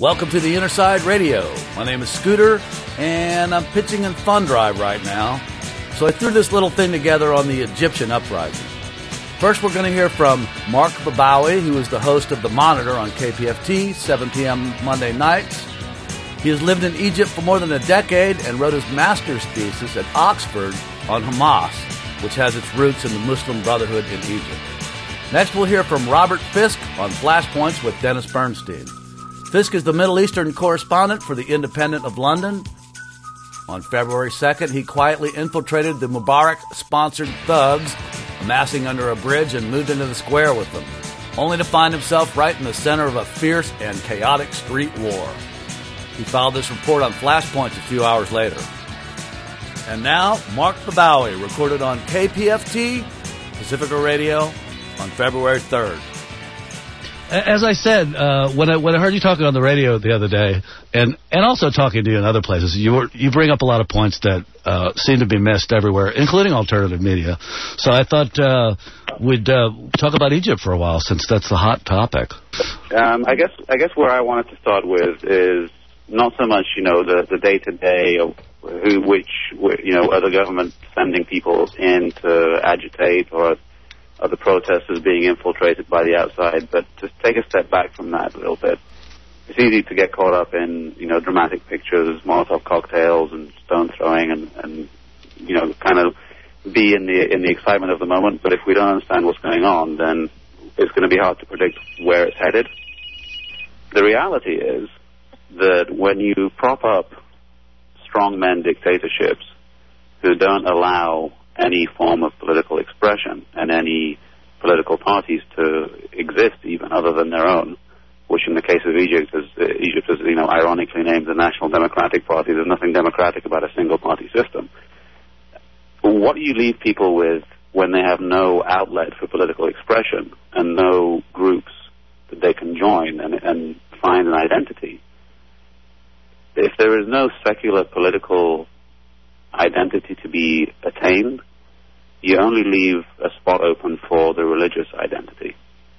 Welcome to the Inner Side Radio. My name is Scooter, and I'm pitching in Fund Drive right now. So I threw this little thing together on the Egyptian uprising. First, we're going to hear from Mark Babawi, who is the host of The Monitor on KPFT, 7 p.m. Monday nights. He has lived in Egypt for more than a decade and wrote his master's thesis at Oxford on Hamas, which has its roots in the Muslim Brotherhood in Egypt. Next, we'll hear from Robert Fisk on Flashpoints with Dennis Bernstein. Fisk is the Middle Eastern correspondent for The Independent of London. On February 2nd, he quietly infiltrated the Mubarak-sponsored thugs amassing under a bridge and moved into the square with them, only to find himself right in the center of a fierce and chaotic street war. He filed this report on Flashpoints a few hours later. And now, Mark Babawi, recorded on KPFT, Pacifica Radio, on February 3rd. As I said, when I heard you talking on the radio the other day, and also talking to you in other places, you bring up a lot of points that seem to be missed everywhere, including alternative media. So I thought we'd talk about Egypt for a while, since that's the hot topic. I guess where I wanted to start with is not so much the day-to-day of which are the government sending people in to agitate, or are the protesters being infiltrated by the outside, but just take a step back from that a little bit. It's easy to get caught up in, dramatic pictures, Molotov cocktails and stone throwing and kind of be in the excitement of the moment, but if we don't understand what's going on, then it's going to be hard to predict where it's headed. The reality is that when you prop up strongmen dictatorships who don't allow any form of political expression and any political parties to exist even other than their own, which in the case of Egypt is ironically named the National Democratic Party. There's nothing democratic about a single party system. What do you leave people with when they have no outlet for political expression and no groups that they can join and find an identity? If there is no secular political identity to be attained, you only leave a spot open for the religious identity.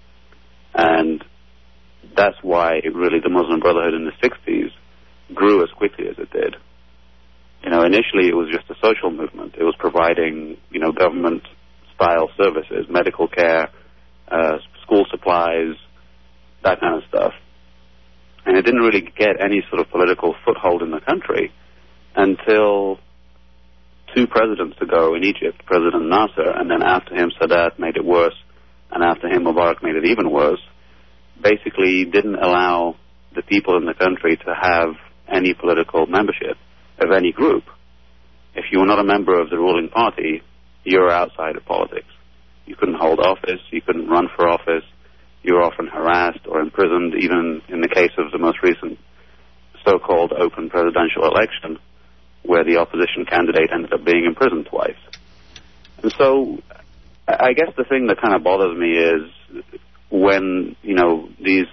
And that's why really the Muslim Brotherhood in the 60s grew as quickly as it did. Initially it was just a social movement. It was providing, government-style services, medical care, school supplies, that kind of stuff. And it didn't really get any sort of political foothold in the country until 2 presidents ago in Egypt, President Nasser, and then after him Sadat made it worse, and after him Mubarak made it even worse, basically didn't allow the people in the country to have any political membership of any group. If you were not a member of the ruling party, you were outside of politics. You couldn't hold office, you couldn't run for office, you were often harassed or imprisoned, even in the case of the most recent so-called open presidential election, where the opposition candidate ended up being imprisoned twice. And so I guess the thing that kind of bothers me is when, these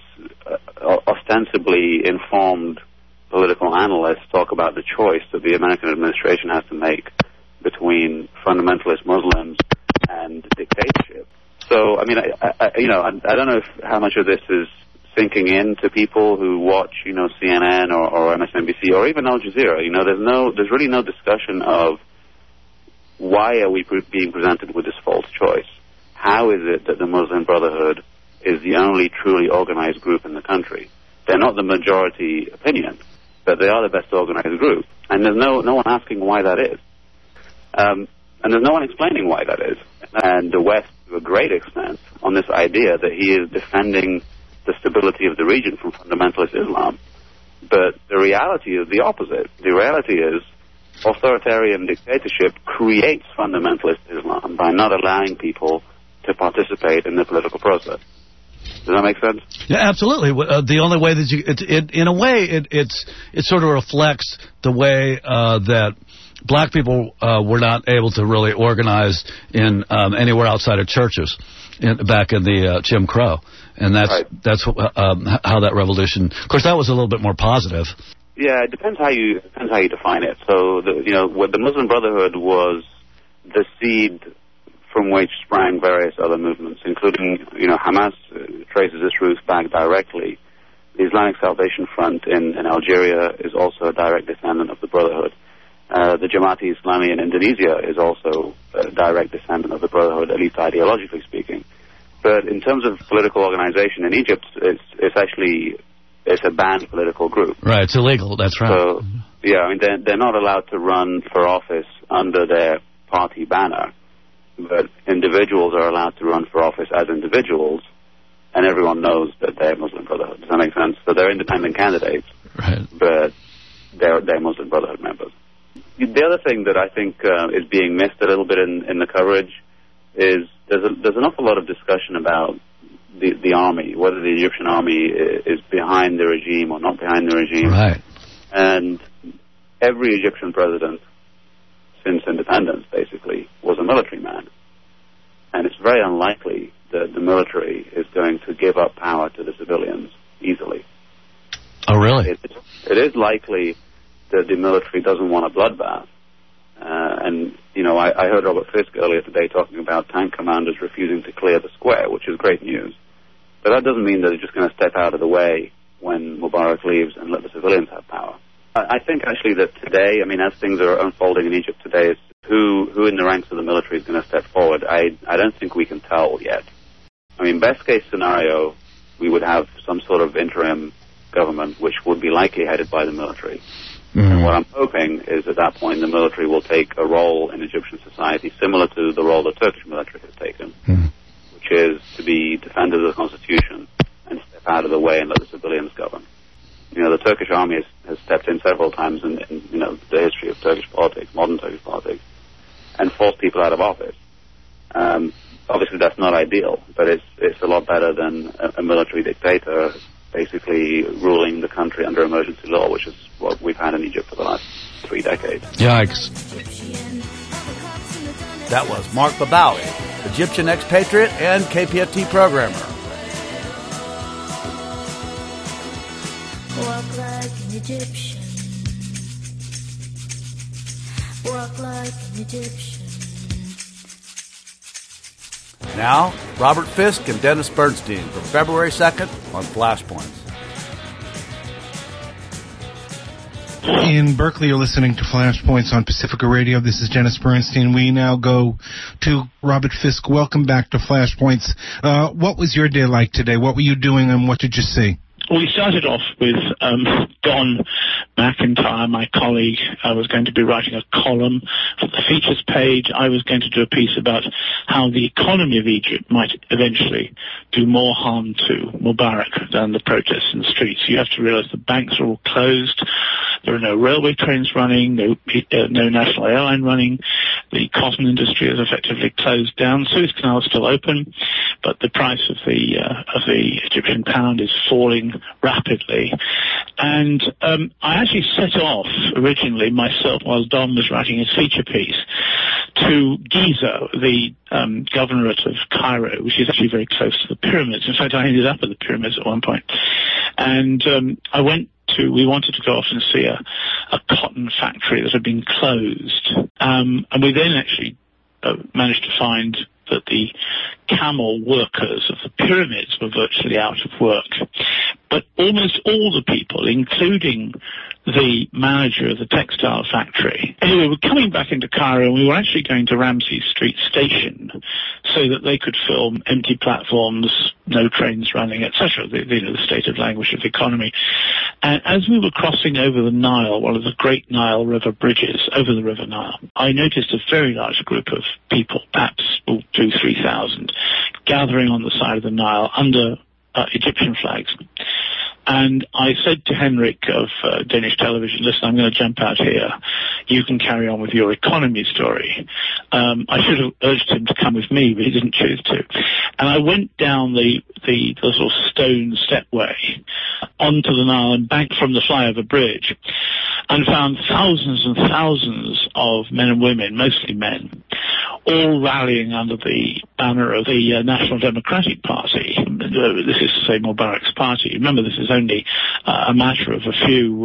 ostensibly informed political analysts talk about the choice that the American administration has to make between fundamentalist Muslims and dictatorship. So, I don't know how much of this is sinking in to people who watch, CNN or MSNBC or even Al Jazeera. There's really no discussion of why are we being presented with this false choice? How is it that the Muslim Brotherhood is the only truly organized group in the country? They're not the majority opinion, but they are the best organized group. And there's no one asking why that is. And there's no one explaining why that is. And the West, to a great extent, on this idea that he is defending the stability of the region from fundamentalist Islam. But the reality is the opposite. The reality is authoritarian dictatorship creates fundamentalist Islam by not allowing people to participate in the political process. Does that make sense? Yeah, absolutely. The only way that in a way, it sort of reflects the way that black people were not able to really organize in anywhere outside of churches back in the Jim Crow, and that's how that revolution. Of course, that was a little bit more positive. Yeah, it depends how you define it. So what the Muslim Brotherhood was the seed from which sprang various other movements, including Hamas traces its roots back directly The Islamic Salvation Front in Algeria is also a direct descendant of the Brotherhood. The Jamaati Islami in Indonesia is also a direct descendant of the Brotherhood, at least ideologically speaking. But in terms of political organization in Egypt, it's a banned political group. Right, it's illegal, that's right. So, yeah, I mean, they're not allowed to run for office under their party banner, but individuals are allowed to run for office as individuals, and everyone knows that they're Muslim Brotherhood. Does that make sense? So they're independent candidates, right, but they're Muslim Brotherhood members. The other thing that I think is being missed a little bit in the coverage is there's an awful lot of discussion about the army, whether the Egyptian army is behind the regime or not behind the regime. Right. And every Egyptian president since independence, basically, was a military man. And it's very unlikely that the military is going to give up power to the civilians easily. Oh, really? It is likely that the military doesn't want a bloodbath. And, you know, I heard Robert Fisk earlier today talking about tank commanders refusing to clear the square, which is great news. But that doesn't mean that they're just going to step out of the way when Mubarak leaves and let the civilians have power. I think, actually, that today, I mean, as things are unfolding in Egypt today, it's who in the ranks of the military is going to step forward. I don't think we can tell yet. I mean, best case scenario, we would have some sort of interim government which would be likely headed by the military. Mm-hmm. And what I'm hoping is at that point the military will take a role in Egyptian society similar to the role the Turkish military has taken, which is to be defenders of the constitution and step out of the way and let the civilians govern. You know, the Turkish army has stepped in several times in you know, the history of Turkish politics, modern Turkish politics, and forced people out of office. Obviously, that's not ideal, but it's a lot better than a military dictator basically ruling the country under emergency law, which is what we've had in Egypt for the last 3 decades. Yikes. That was Mark Babawi, Egyptian expatriate and KPFT programmer. Walk like an Egyptian. Walk like an Egyptian. Now, Robert Fisk and Dennis Bernstein for February 2nd on Flashpoints. In Berkeley, you're listening to Flashpoints on Pacifica Radio. This is Dennis Bernstein. We now go to Robert Fisk. Welcome back to Flashpoints. What was your day like today? What were you doing and what did you see? We started off with Don McIntyre, my colleague. I was going to be writing a column for the features page. I was going to do a piece about how the economy of Egypt might eventually do more harm to Mubarak than the protests in the streets. You have to realize the banks are all closed. There are no railway trains running, no national airline running. The cotton industry is effectively closed down. Suez Canal is still open, but the price of the Egyptian pound is falling rapidly. And I actually set off originally myself, while Don was writing his feature piece, to Giza, the governorate of Cairo, which is actually very close to the pyramids. In fact, I ended up at the pyramids at one point. And we wanted to go off and see a cotton factory that had been closed. And we then actually managed to find that the camel workers of the pyramids were virtually out of work. But almost all the people, including the manager of the textile factory. Anyway, we're coming back into Cairo, and we were actually going to Ramsey Street Station so that they could film empty platforms, no trains running, etc., the state of language of the economy. And as we were crossing over the Nile, one of the great Nile River bridges over the River Nile, I noticed a very large group of people, perhaps 2,000-3,000, gathering on the side of the Nile under Egyptian flags. And I said to Henrik of Danish television, listen, I'm going to jump out here. You can carry on with your economy story. I should have urged him to come with me, but he didn't choose to. And I went down the little stone stepway onto the Nile and back from the flyover bridge and found thousands and thousands of men and women, mostly men, all rallying under the banner of the National Democratic Party, this is to say Mubarak's party. Remember, this is only a matter of a few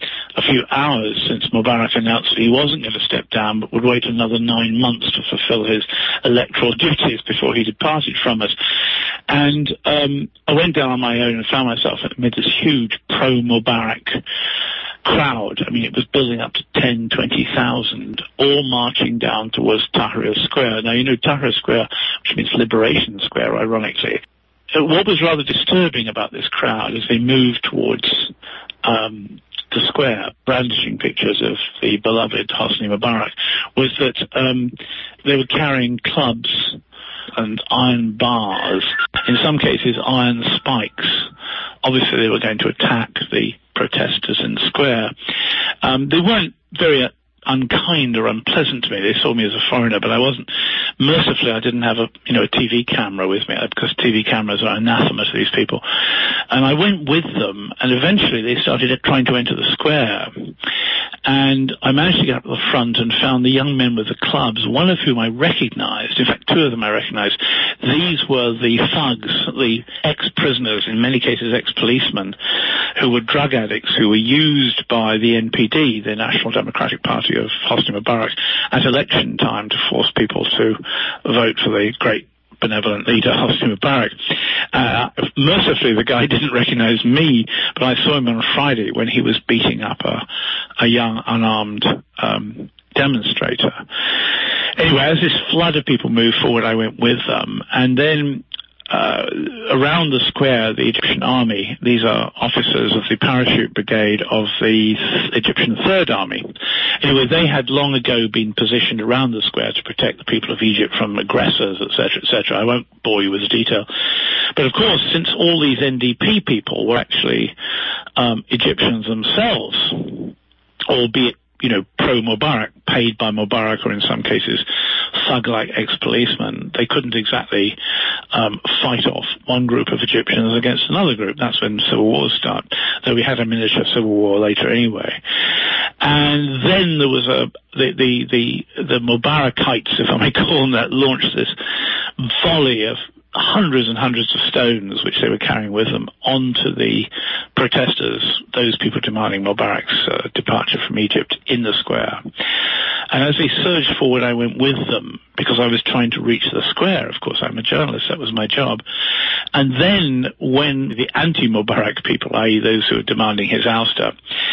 hours since Mubarak announced that he wasn't going to step down, but would wait another 9 months to fulfill his electoral duties before he departed from us. And I went down on my own and found myself amid this huge pro-Mubarak crowd. I mean, it was building up to 10, 20,000, all marching down towards Tahrir Square. Now, you know, Tahrir Square, which means Liberation Square, ironically. What was rather disturbing about this crowd as they moved towards the square, brandishing pictures of the beloved Hosni Mubarak, was that they were carrying clubs and iron bars, in some cases iron spikes. Obviously, they were going to attack the protesters in the square. They weren't very unkind or unpleasant to me. They saw me as a foreigner, but I wasn't. Mercifully, I didn't have a TV camera with me, because TV cameras are anathema to these people. And I went with them, and eventually they started trying to enter the square. And I managed to get up to the front and found the young men with the clubs, one of whom I recognized. In fact, two of them I recognized. These were the thugs, the ex-prisoners, in many cases ex-policemen, who were drug addicts, who were used by the NPD, the National Democratic Party of Hosni Mubarak, at election time to force people to vote for the great benevolent leader, Hosni Mubarak. Mercifully, the guy didn't recognize me, but I saw him on Friday when he was beating up a young, unarmed demonstrator. Anyway, as this flood of people moved forward, I went with them, and then around the square, the Egyptian army, these are officers of the parachute brigade of the Egyptian Third Army. Anyway, they had long ago been positioned around the square to protect the people of Egypt from aggressors, etc., etc. I won't bore you with the detail. But of course, since all these NDP people were actually Egyptians themselves, albeit pro-Mubarak, paid by Mubarak, or in some cases thug-like ex-policemen, they couldn't exactly fight off one group of Egyptians against another group. That's when civil wars start, though we had a miniature civil war later anyway. And then there was the Mubarakites, if I may call them that, launched this volley of hundreds and hundreds of stones, which they were carrying with them, onto the protesters, those people demanding Mubarak's departure from Egypt, in the square. And as they surged forward, I went with them, because I was trying to reach the square. Of course, I'm a journalist, that was my job. And then when the anti-Mubarak people, i.e. those who were demanding his ouster,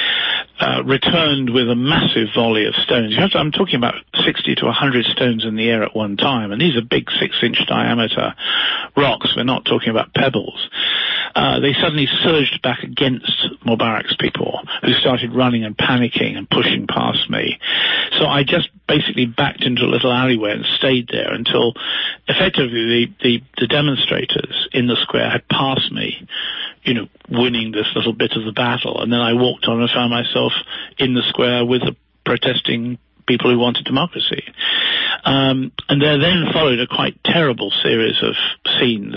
returned with a massive volley of stones. I'm talking about 60 to 100 stones in the air at one time, and these are big 6-inch diameter rocks. We're not talking about pebbles. They suddenly surged back against Mubarak's people, who started running and panicking and pushing past me. So I just basically backed into a little alleyway and stayed there until effectively the demonstrators in the square had passed me, winning this little bit of the battle. And then I walked on and found myself in the square with the protesting people who wanted democracy. And there then followed a quite terrible series of scenes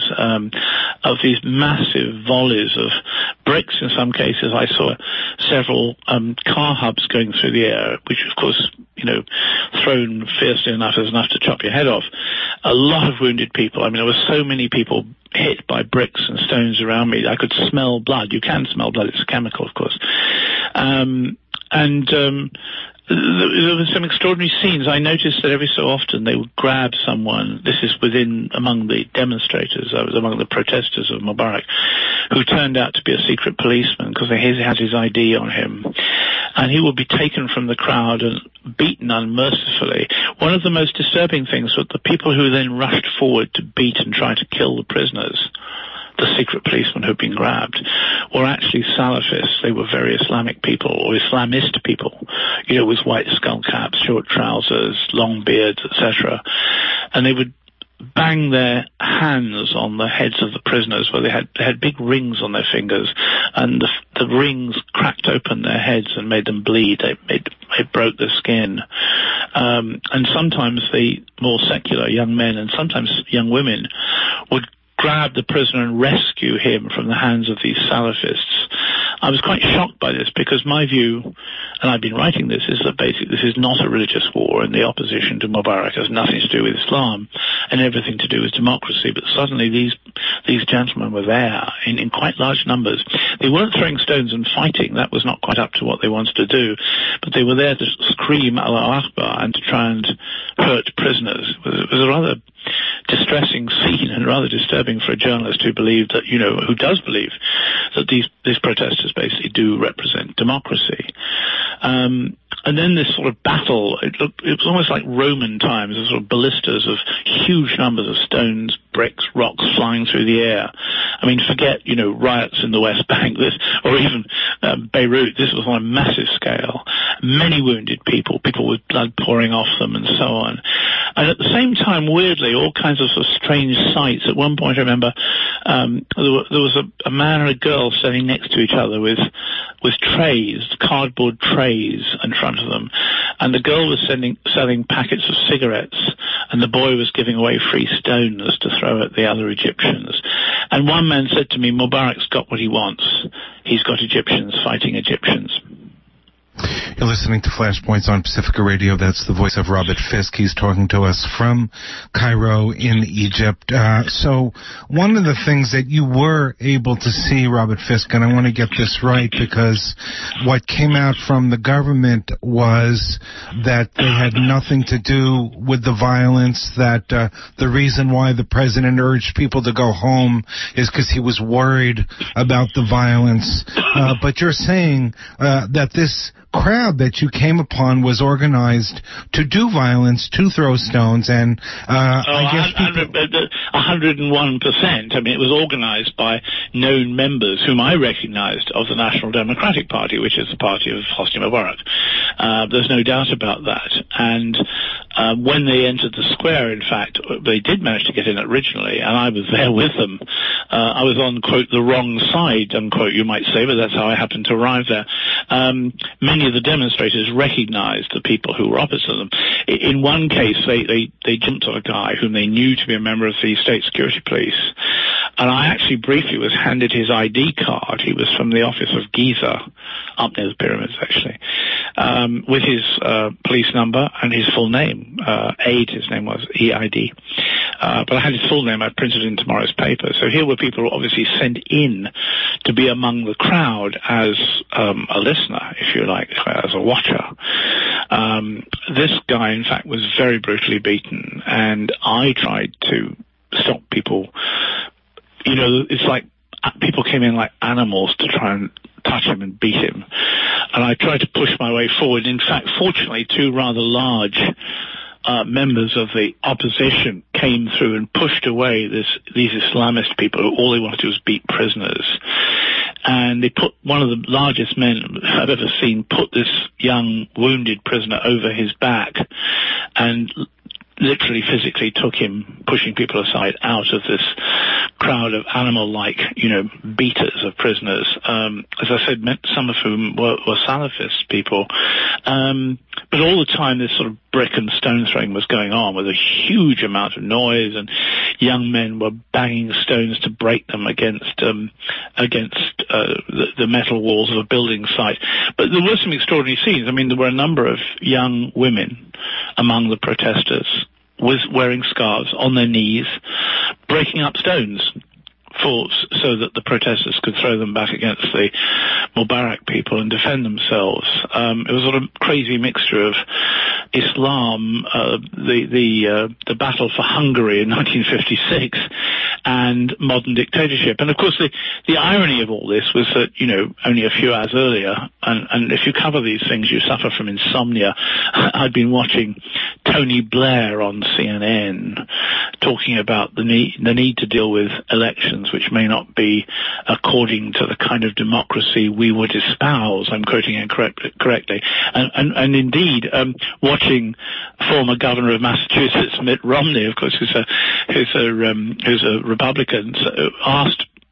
of these massive volleys of bricks. In some cases, I saw several car hubs going through the air, which, of course, thrown fiercely enough to chop your head off. A lot of wounded people. I mean, there were so many people hit by bricks and stones around me. I could smell blood. You can smell blood. It's a chemical, of course. There were some extraordinary scenes. I noticed that every so often they would grab someone. This is among the demonstrators. I was among the protesters of Mubarak, who turned out to be a secret policeman, because he had his ID on him. And he would be taken from the crowd and beaten unmercifully. One of the most disturbing things was the people who then rushed forward to beat and try to kill the prisoners, the secret policemen who'd been grabbed, were actually Salafists. They were very Islamic people, or Islamist people, with white skull caps, short trousers, long beards, etc. And they would bang their hands on the heads of the prisoners, where they had big rings on their fingers, and the rings cracked open their heads and made them bleed. They broke their skin. And sometimes the more secular young men, and sometimes young women, would grab the prisoner and rescue him from the hands of these Salafists. I was quite shocked by this, because my view, and I've been writing this, is that basically this is not a religious war, and the opposition to Mubarak has nothing to do with Islam and everything to do with democracy. But suddenly these gentlemen were there in quite large numbers. They weren't throwing stones and fighting. That was not quite up to what they wanted to do. But they were there to scream Allahu Akbar and to try and hurt prisoners. It was a rather distressing scene and rather disturbing for a journalist who believed that, who does believe that these protesters basically do represent democracy. And then this sort of battle, it was almost like Roman times, a sort of ballistas of huge numbers of stones, bricks, rocks flying through the air. I mean, forget, riots in the West Bank, or even Beirut. This was on a massive scale. Many wounded people with blood pouring off them and so on. And at the same time, weirdly, all kinds of sort of strange sights. At one point, I remember there was a man and a girl standing next to each other with trays, cardboard trays in front of them. And the girl was selling packets of cigarettes, and the boy was giving away free stones to throw at the other Egyptians. And one man said to me, Mubarak's got what he wants. He's got Egyptians fighting Egyptians. You're listening to Flashpoints on Pacifica Radio. That's the voice of Robert Fisk. He's talking to us from Cairo in Egypt. So one of the things that you were able to see, Robert Fisk, and I want to get this right, because what came out from the government was that they had nothing to do with the violence, that the reason why the president urged people to go home is because he was worried about the violence. But you're saying that this crowd that you came upon was organized to do violence, to throw stones, and I guess 101%. I mean, it was organized by known members whom I recognized of the National Democratic Party, which is the party of Hosni Mubarak. There's no doubt about that. And when they entered the square, in fact, they did manage to get in originally, and I was there with them. I was on, quote, the wrong side, unquote, you might say, but that's how I happened to arrive there. Many of the demonstrators recognized the people who were opposite them. In one case, they jumped on a guy whom they knew to be a member of the State Security Police, and I actually briefly was handed his ID card. He was from the office of Giza, up near the pyramids, actually, with his police number and his full name. Aid, his name was, EID. But I had his full name. I printed it in tomorrow's paper. So here were people obviously sent in to be among the crowd as a listener, if you like, as a watcher. This guy, in fact, was very brutally beaten, and I tried to stop people. It's like people came in like animals to try and touch him and beat him. And I tried to push my way forward. In fact, fortunately, two rather large members of the opposition came through and pushed away these Islamist people who all they wanted to do was beat prisoners. And they put one of the largest men I've ever seen put this young wounded prisoner over his back and literally physically took him, pushing people aside, out of this crowd of animal-like, beaters of prisoners. As I said, some of whom were Salafist people. But all the time this sort of brick and stone throwing was going on with a huge amount of noise, and young men were banging stones to break them against the metal walls of a building site. But there were some extraordinary scenes. I mean, there were a number of young women among the protesters wearing scarves on their knees, breaking up stones so that the protesters could throw them back against the Mubarak people and defend themselves. It was sort of a crazy mixture of Islam, the battle for Hungary in 1956, and modern dictatorship. And of course, the irony of all this was that, only a few hours earlier, and if you cover these things, you suffer from insomnia. I'd been watching Tony Blair on CNN talking about the need to deal with elections which may not be according to the kind of democracy we would espouse. I'm quoting him correctly. And indeed, watching former governor of Massachusetts, Mitt Romney, of course, who's a Republican, asked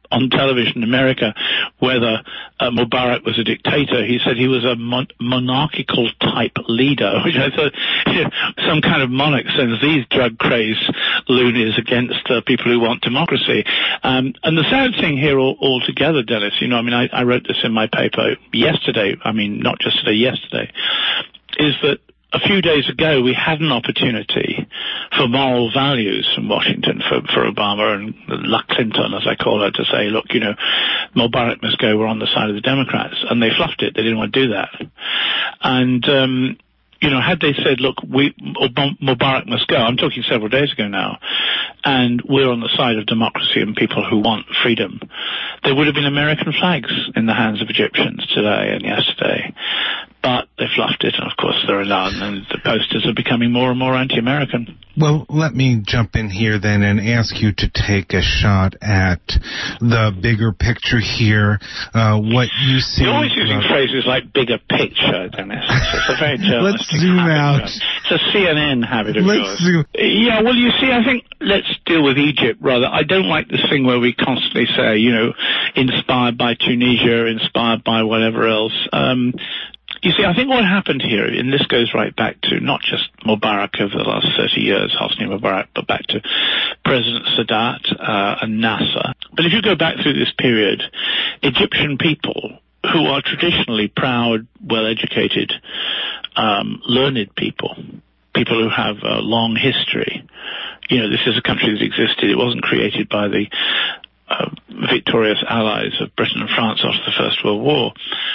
on television in America whether Mubarak was a dictator, he said he was a monarchical type leader, which I thought, some kind of monarch sends these drug-crazed loonies against people who want democracy. And the sad thing here altogether, Dennis, I wrote this in my paper yesterday, not just today, yesterday, is that a few days ago, we had an opportunity for moral values from Washington for Obama and La Clinton, as I call her, to say, look, Mubarak must go, we're on the side of the Democrats. And they fluffed it. They didn't want to do that. And, had they said, look, Mubarak must go, I'm talking several days ago now, and we're on the side of democracy and people who want freedom, there would have been American flags in the hands of Egyptians today and yesterday. But they fluffed it, and of course there are none, and the posters are becoming more and more anti-American. Well, let me jump in here then and ask you to take a shot at the bigger picture here. What you see... You're always using phrases like bigger picture, Dennis. It's a very journalistic Let's zoom out. It's a CNN habit of yours. Zoom. Yeah, well, you see, I think let's deal with Egypt rather. I don't like this thing where we constantly say, inspired by Tunisia, inspired by whatever else. You see, I think what happened here, and this goes right back to not just Mubarak over the last 30 years, Hosni Mubarak, but back to President Sadat and Nasser. But if you go back through this period, Egyptian people who are traditionally proud, well-educated, learned people who have a long history. This is a country that existed. It wasn't created by the victorious allies of Britain and France after the First World War.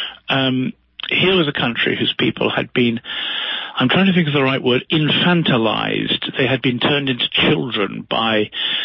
Here was a country whose people had been, I'm trying to think of the right word, infantilized. They had been turned into children by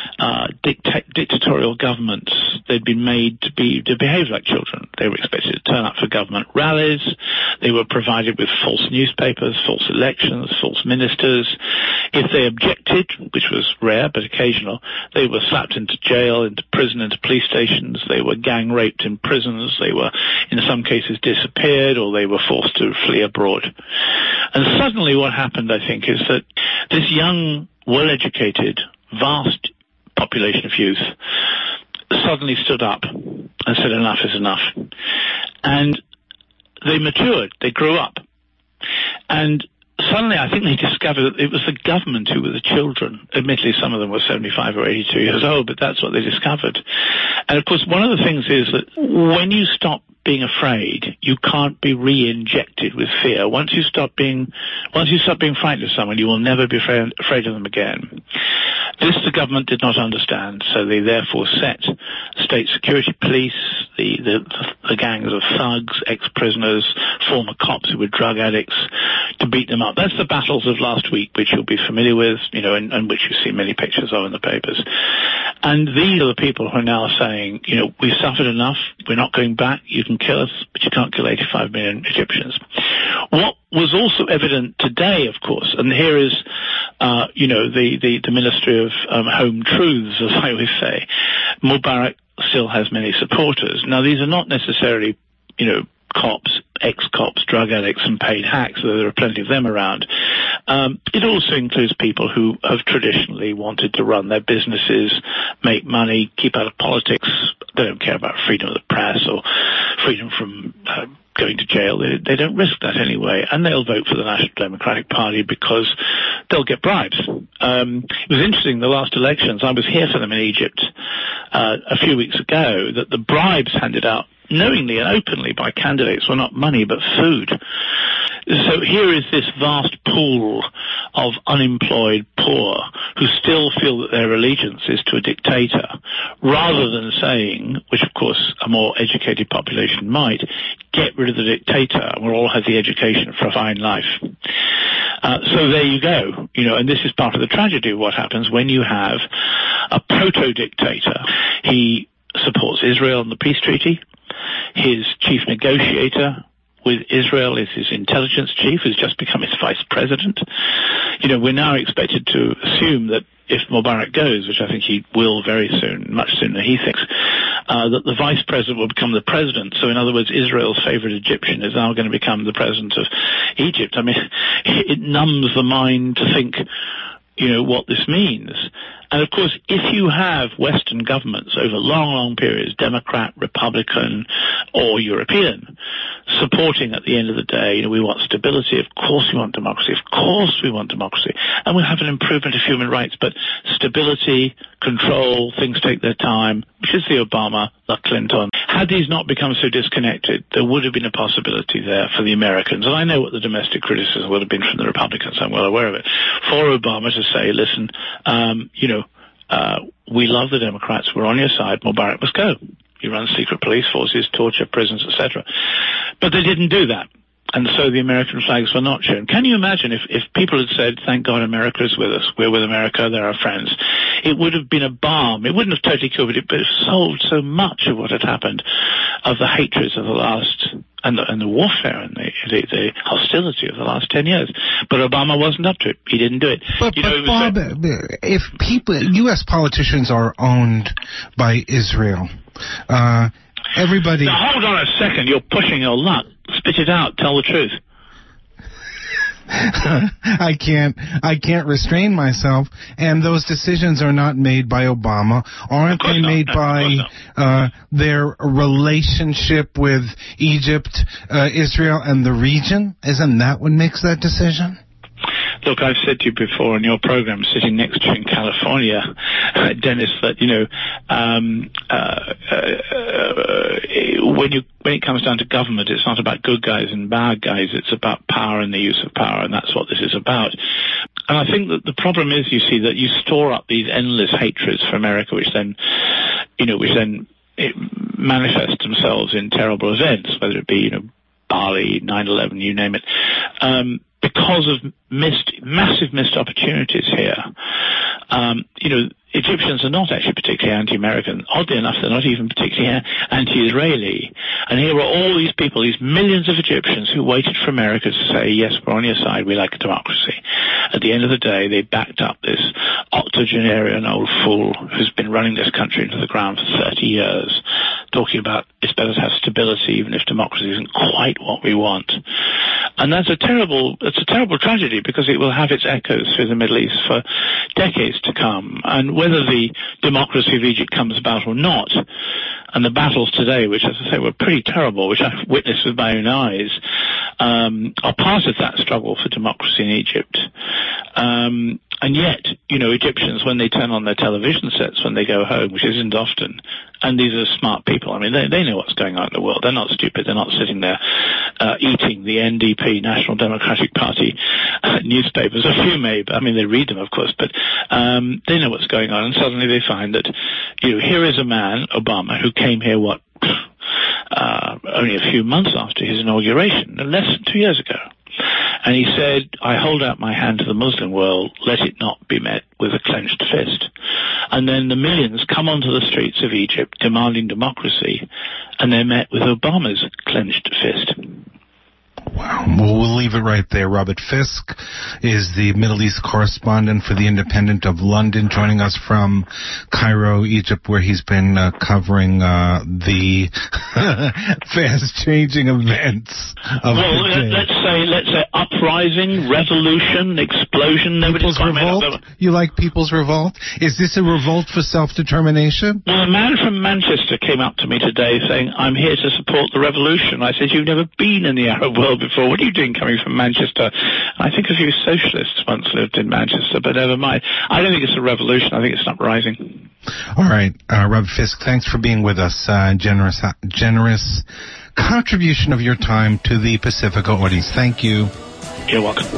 dictatorial governments. They'd been made to behave like children. They were expected to turn up for government rallies. They were provided with false newspapers, false elections, false ministers. If they objected, which was rare but occasional, they were slapped into jail, into prison, into police stations. They were gang raped in prisons. They were, in some cases, disappeared, or they were forced to flee abroad. And suddenly what happened, I think, is that this young, well-educated, vast population of youth suddenly stood up and said enough is enough. And they matured. They grew up. And suddenly I think they discovered that it was the government who were the children. Admittedly, some of them were 75 or 82 years old, but that's what they discovered. And of course, one of the things is that when you stop being afraid, you can't be re-injected with fear. Once you stop being frightened of someone, you will never be afraid of them again. This the government did not understand, so they therefore set state security police, the gangs of thugs, ex-prisoners, former cops who were drug addicts, to beat them up. That's the battles of last week, which you'll be familiar with, and which you see many pictures of in the papers. And these are the people who are now saying, we've suffered enough, we're not going back, you can kill us, but you can't kill 85 million Egyptians. What was also evident today, of course, and here is, the Ministry of Home Truths, as I always say, Mubarak still has many supporters. Now, these are not necessarily, cops, ex-cops, drug addicts, and paid hacks, though there are plenty of them around. It also includes people who have traditionally wanted to run their businesses, make money, keep out of politics. They don't care about freedom of the press or freedom from going to jail. They don't risk that anyway, and they'll vote for the National Democratic Party because they'll get bribes. It was interesting, the last elections, I was here for them in Egypt a few weeks ago, that the bribes handed out knowingly and openly by candidates were not money but food. So here is this vast pool of unemployed poor who still feel that their allegiance is to a dictator, rather than saying, which of course a more educated population might, get rid of the dictator and we'll all have the education for a fine life. So there you go, and this is part of the tragedy of what happens when you have a proto-dictator. He supports Israel and the peace treaty. His chief negotiator with Israel is his intelligence chief, who's just become his vice president. We're now expected to assume that if Mubarak goes, which I think he will very soon, much sooner than he thinks, that the vice president will become the president. So in other words, Israel's favorite Egyptian is now going to become the president of Egypt. I mean, it numbs the mind to think, what this means. And of course, if you have Western governments over long, long periods, Democrat, Republican, or European, supporting at the end of the day, we want stability, of course we want democracy, of course we want democracy, and we'll have an improvement of human rights, but stability, control, things take their time, which is the Obama, the Clinton. Had these not become so disconnected, there would have been a possibility there for the Americans, and I know what the domestic criticism would have been from the Republicans, I'm well aware of it, for Obama to say, listen, we love the Democrats, we're on your side, Mubarak must go. You run secret police forces, torture, prisons, etc. But they didn't do that. And so the American flags were not shown. Can you imagine if people had said, thank God America is with us, we're with America, they're our friends, it would have been a balm. It wouldn't have totally cured it, but it solved so much of what had happened, of the hatreds of the last, and the warfare and the hostility of the last 10 years. But Obama wasn't up to it. He didn't do it. But Bob, if U.S. politicians are owned by Israel, everybody... Now, hold on a second. You're pushing your luck. Spit it out. Tell the truth. I can't restrain myself, and those decisions are not made by Obama. Aren't they made by their relationship with Egypt, Israel, and the region? Isn't that what makes that decision? Look, I've said to you before in your program, sitting next to you in California, Dennis, that when it comes down to government, it's not about good guys and bad guys. It's about power and the use of power, and that's what this is about. And I think that the problem is, you see, that you store up these endless hatreds for America, which then manifest themselves in terrible events, whether it be Bali, 9/11, you name it. Because of massive missed opportunities here. Egyptians are not actually particularly anti-American. Oddly enough, they're not even particularly anti-Israeli. And here are all these people, these millions of Egyptians who waited for America to say, yes, we're on your side, we like a democracy. At the end of the day, they backed up this octogenarian old fool who's been running this country into the ground for 30 years, talking about it's better to have stability even if democracy isn't quite what we want. And it's a terrible tragedy, because it will have its echoes through the Middle East for decades to come. And whether the democracy of Egypt comes about or not, and the battles today, which, as I say, were pretty terrible, which I've witnessed with my own eyes, are part of that struggle for democracy in Egypt. And yet, Egyptians, when they turn on their television sets when they go home, which isn't often, and these are smart people, I mean, they know what's going on in the world. They're not stupid. They're not sitting there eating the NDP, National Democratic Party, newspapers. A few may, but, I mean, they read them, of course, but they know what's going on, and suddenly they find that, here is a man, Obama, who came here, only a few months after his inauguration, less than 2 years ago. And he said, I hold out my hand to the Muslim world, let it not be met with a clenched fist. And then the millions come onto the streets of Egypt demanding democracy, and they're met with Obama's clenched fist. Wow. Well, we'll leave it right there. Robert Fisk is the Middle East correspondent for The Independent of London, joining us from Cairo, Egypt, where he's been covering the fast-changing events of the day. Let's say uprising, revolution, explosion. People's revolt? You like People's Revolt? Is this a revolt for self-determination? Well, a man from Manchester came up to me today saying, I'm here to support the revolution. I said, you've never been in the Arab world before. What are you doing coming from Manchester? I think a few socialists once lived in Manchester, but never mind. I don't think it's a revolution. I think it's an uprising. All right. Rob Fisk, thanks for being with us. Generous contribution of your time to the Pacifica audience. Thank you. You're welcome.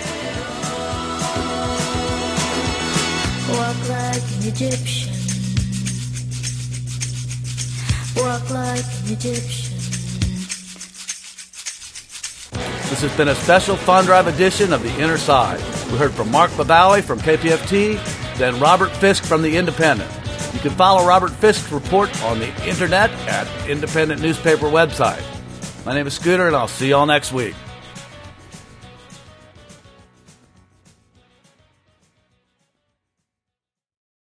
Walk like an Egyptian. Walk like an Egyptian. This has been a special Fun Drive edition of The Inner Side. We heard from Mark Bavali from KPFT, then Robert Fisk from The Independent. You can follow Robert Fisk's report on the internet at Independent newspaper website. My name is Scooter, and I'll see you all next week.